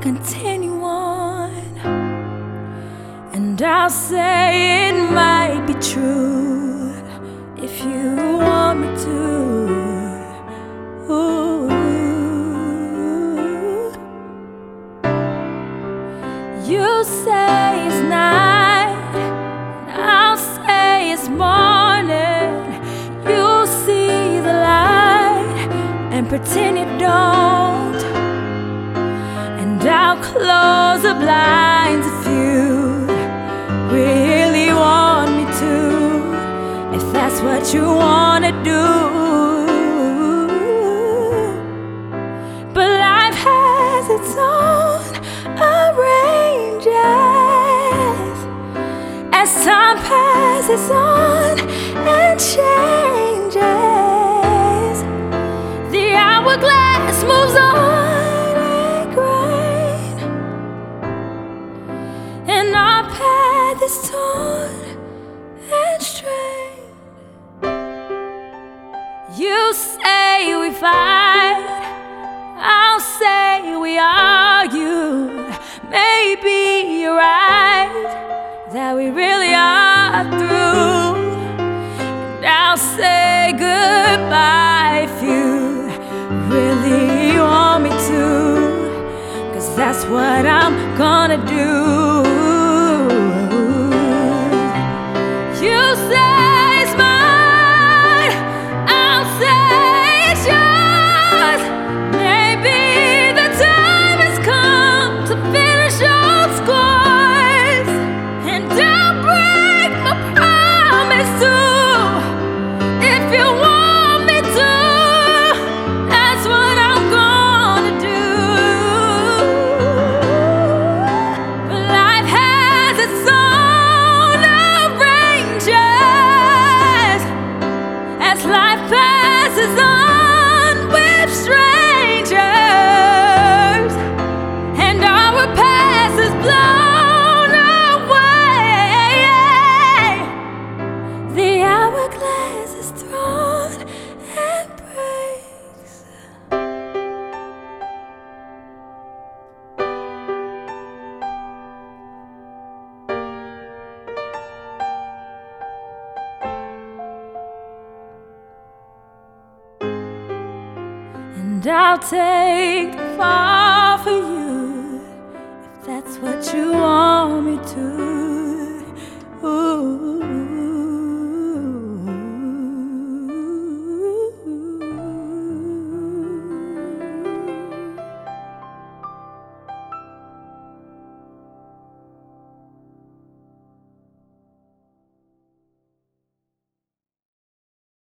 continue on, and I'll say it might be true if you want me to. Ooh. You say it's night, and I'll say it's morning. You see the light and pretend you don't, and I'll close the blinds if you really want me to, if that's what you wanna do. But life has its own arranges. As time passes on and changes, the hourglass moves on a grain, and our path is torn and strained. You say we fight, I'll say we argue. Maybe you're right, that we really are through, and I'll say goodbye if you really want me to, 'cause that's what I'm gonna do. You say it's mine, I'll say it's yours. Maybe the time has come to finish old scores, and I'll break my promise too, if you want me to. That's what I'm gonna do. But life has its own arranges. As life passes on with strangers, and our past is blown away, the hourglass is thrown and breaks. And I'll take the fall for you.